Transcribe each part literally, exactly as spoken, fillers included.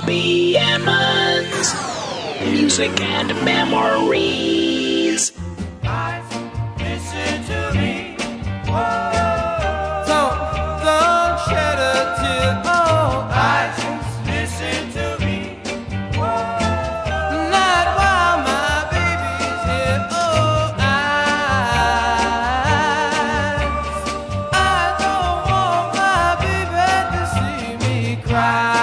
Bobby Emmons. Music and memories. Eyes, listen to me. Whoa. Don't, don't shed a tear. Oh, eyes, listen to me. Whoa. Not while my baby's here. Oh, eyes, I don't want my baby to see me cry.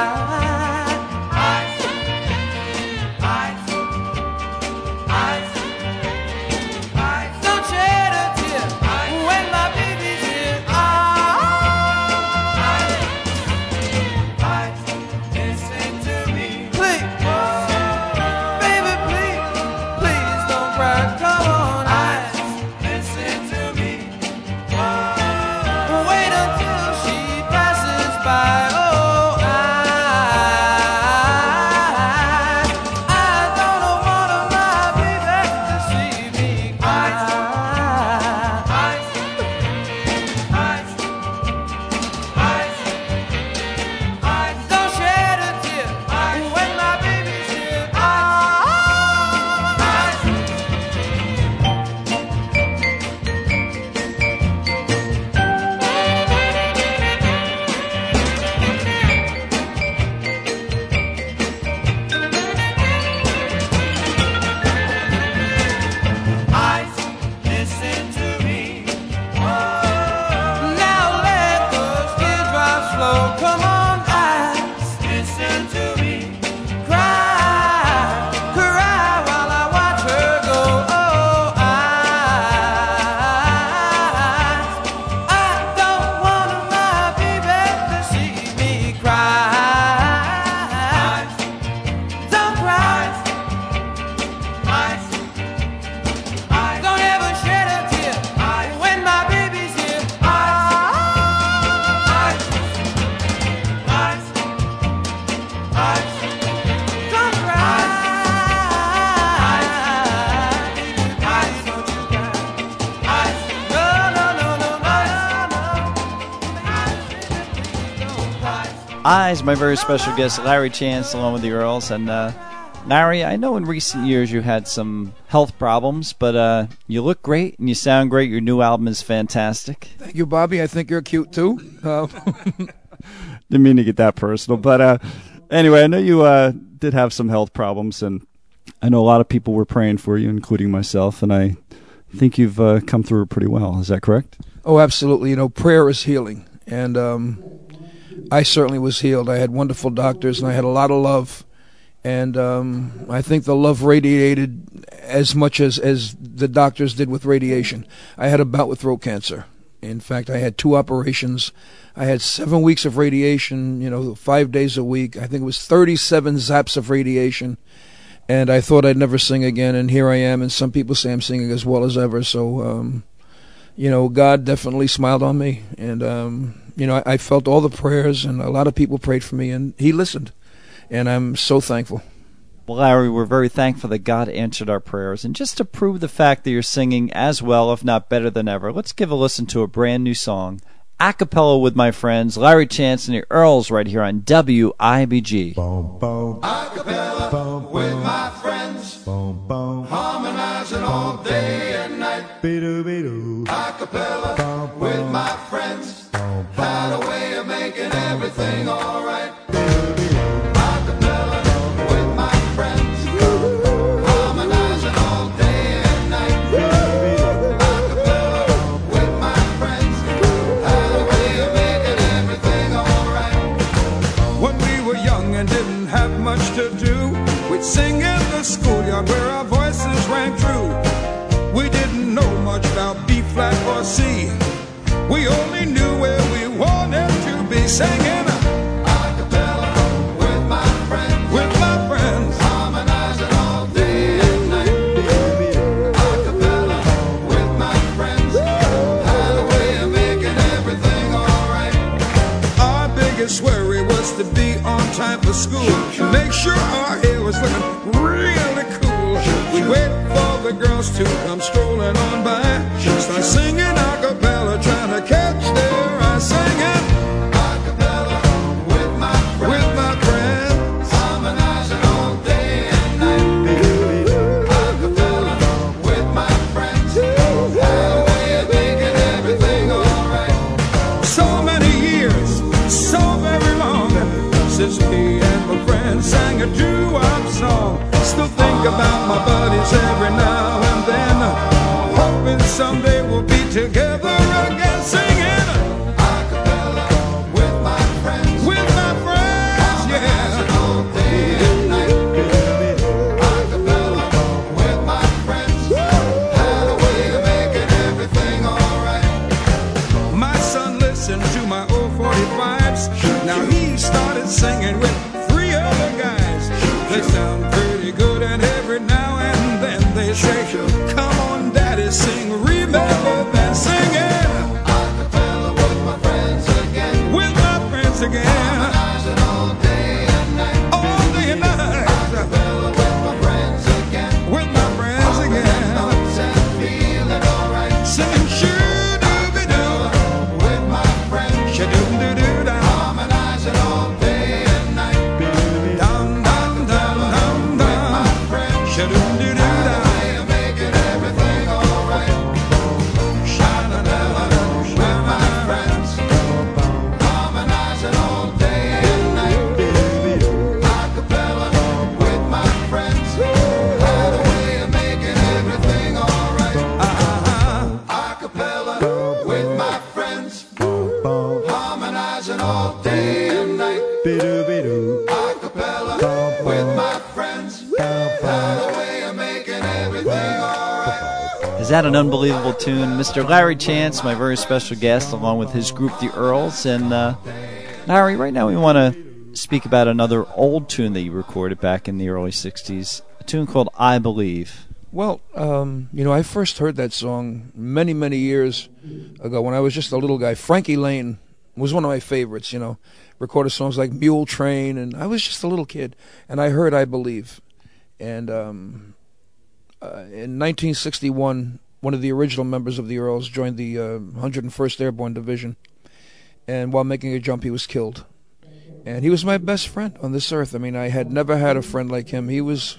Eyes, my very special guest, Larry Chance, along with the Earls. And uh, Larry, I know in recent years you had some health problems, but uh, you look great and you sound great. Your new album is fantastic. Thank you, Bobby. I think you're cute, too. Uh, Didn't mean to get that personal. But uh, anyway, I know you uh, did have some health problems, and I know a lot of people were praying for you, including myself, and I think you've uh, come through pretty well. Is that correct? Oh, absolutely. You know, prayer is healing. And um, I certainly was healed. I had wonderful doctors, and I had a lot of love. And um, I think the love radiated as much as, as the doctors did with radiation. I had a bout with throat cancer. In fact, I had two operations. I had seven weeks of radiation, you know, five days a week. I think it was thirty-seven zaps of radiation. And I thought I'd never sing again, and here I am. And some people say I'm singing as well as ever. So, um, you know, God definitely smiled on me. And, um, you know, I, I felt all the prayers, and a lot of people prayed for me, and He listened. And I'm so thankful. Well, Larry, we're very thankful that God answered our prayers. And just to prove the fact that you're singing as well, if not better than ever, let's give a listen to a brand new song, a cappella with my friends, Larry Chance and the Earls, right here on W I B G. Boom, boom. A cappella boom, with boom. My friends, boom, boom. Harmonizing all day and night. Be-doo, be-doo. A cappella boom, with boom. My friends, boom, boom. Had a way of making everything all right. Sing in the schoolyard where our voices rang true. We didn't know much about B flat or C. We only knew where we wanted to be. Singing a cappella with my friends, with my friends, harmonizing all day and night. A cappella with my friends, had a way of making everything alright. Our biggest worry was to be on time for school. Make sure our hair was looking really cool. We wait for the girls to come strolling on by. Start singing a cappella, trying to catch their eye. Singing a cappella with my friends, with my friends, Missus P and my friends sang a doo-wop song. Still think about my buddies every now and then, hoping someday we'll be together again, singing a cappella with my friends, with my friends, yeah. All day and night, a cappella with my friends, had a way of making everything alright. My son listened to my old forty-fives. Now he started singing with three other guys. They sound pretty good, and every now and then they say, come on, Daddy, sing, remember that, singing a cappella with my friends again, with my friends again, harmonizing all day and night, all day and night, a cappella with my friends again, with my friends again, thoughts and feeling alright, sing shoo-doo-be-doo with my friends, shoo-doo-doo-doo-doo, harmonizing all day and night, dum dum dum dum dum, with my friends, shoo-doo-doo-doo-doo, making everything alright. Sha-la-la-la, with my friends, harmonizing all day and night. A cappella with my friends, had a way of making everything alright. Uh-huh. A cappella with my friends, harmonizing all day and night. A cappella with my friends, had a way of making everything alright. Is that an unbelievable tune? Mister Larry Chance, my very special guest, along with his group, the Earls. And uh, Larry, right now we want to speak about another old tune that you recorded back in the early sixties, a tune called I Believe. Well, um, you know, I first heard that song many, many years ago when I was just a little guy. Frankie Lane was one of my favorites, you know, recorded songs like Mule Train, and I was just a little kid, and I heard I Believe. And um, uh, in nineteen sixty-one, one of the original members of the Earls joined the uh, one hundred first Airborne Division, and while making a jump, he was killed. And he was my best friend on this earth. I mean, I had never had a friend like him. He was...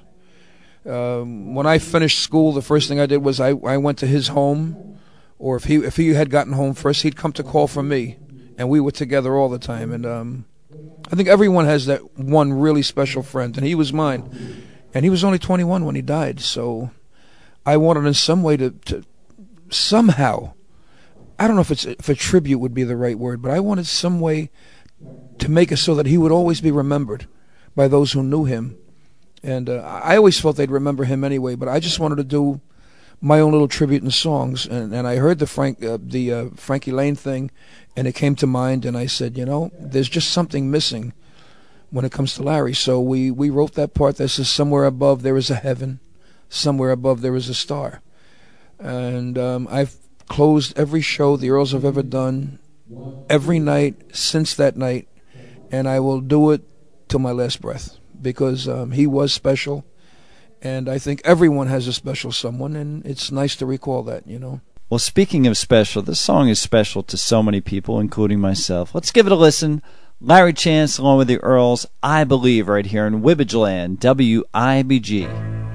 Um, when I finished school, the first thing I did was I, I went to his home, or if he if he had gotten home first, he'd come to call for me, and we were together all the time. And um, I think everyone has that one really special friend, and he was mine. And he was only twenty-one when he died, so I wanted in some way to, to somehow, I don't know if it's if a tribute would be the right word, but I wanted some way to make it so that he would always be remembered by those who knew him. And uh, I always felt they'd remember him anyway, but I just wanted to do my own little tribute in songs. And, and I heard the Frank, uh, the uh, Frankie Lane thing, and it came to mind, and I said, you know, there's just something missing when it comes to Larry. So we, we wrote that part that says, somewhere above there is a heaven, somewhere above there is a star. And um, I've closed every show the Earls have ever done, every night since that night, and I will do it till my last breath. Because um, he was special, and I think everyone has a special someone, and it's nice to recall that, you know. Well, speaking of special, this song is special to so many people, including myself. Let's give it a listen. Larry Chance, along with the Earls, I Believe, right here in Wibbage Land, W I B G.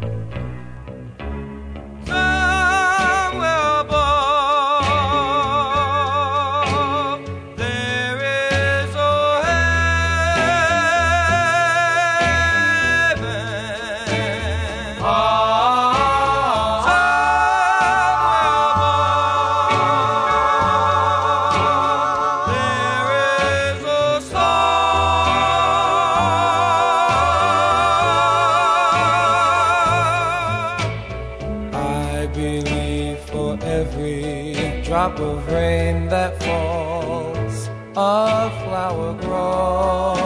Drop of rain that falls, a flower grows,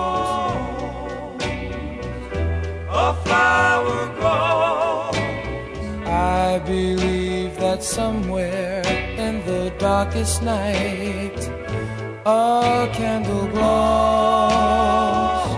a flower grows. I believe that somewhere in the darkest night, a candle glows,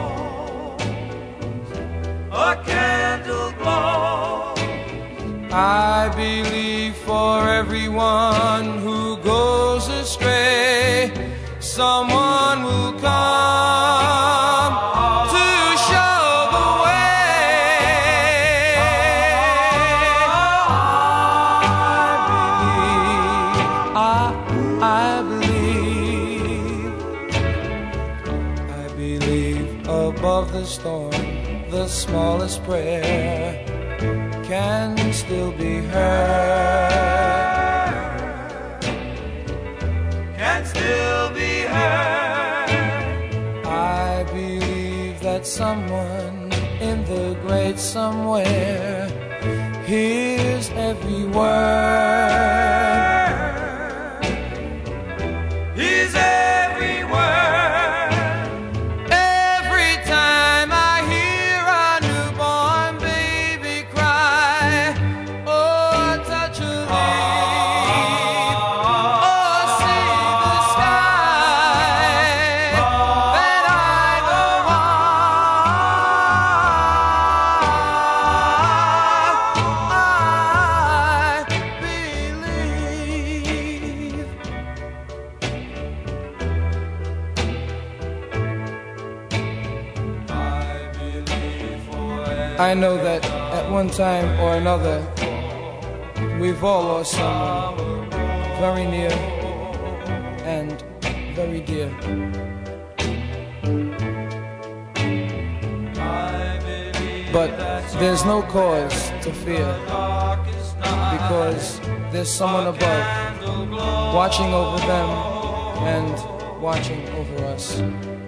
a candle glows. I believe for everyone who goes astray, someone will come to show the way. I believe, I, I believe, I believe above the storm, the smallest prayer can still be heard, can still be heard. I believe that someone in the great somewhere hears every word, hears every word. Every time I hear a newborn baby cry, or touch a leaf, or see the sky, then I go I know that at one time or another, we've all lost someone very near and very dear. But there's no cause to fear, because there's someone above watching over them and watching over us.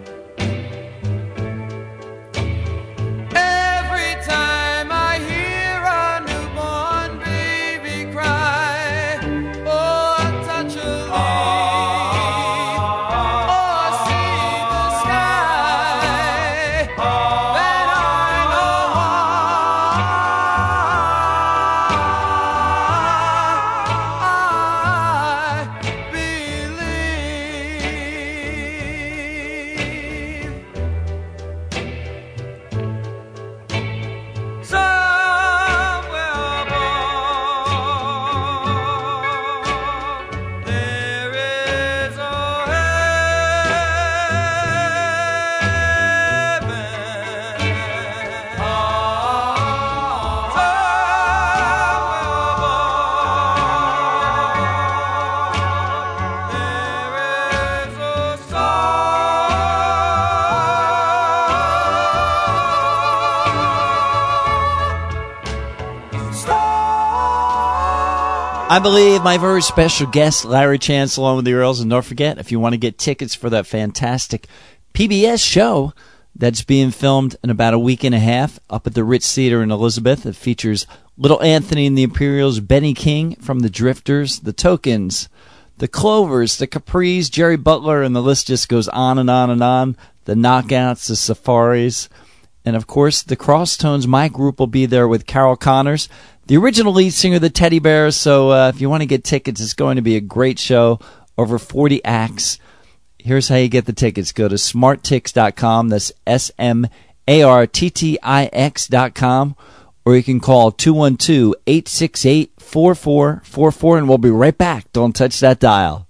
I believe my very special guest, Larry Chance, along with the Earls. And don't forget, if you want to get tickets for that fantastic P B S show that's being filmed in about a week and a half up at the Ritz Theater in Elizabeth, it features Little Anthony and the Imperials, Benny King from the Drifters, the Tokens, the Clovers, the Capris, Jerry Butler, and the list just goes on and on and on. The Knockouts, the Safaris, and of course the Crosstones. My group will be there with Carol Connors, the original lead singer of the Teddy Bears. So uh, if you want to get tickets, it's going to be a great show. Over forty acts. Here's how you get the tickets. Go to smart tix dot com. That's S M A R T T I X dot com. Or you can call two one two, eight six eight, four four four four, and we'll be right back. Don't touch that dial.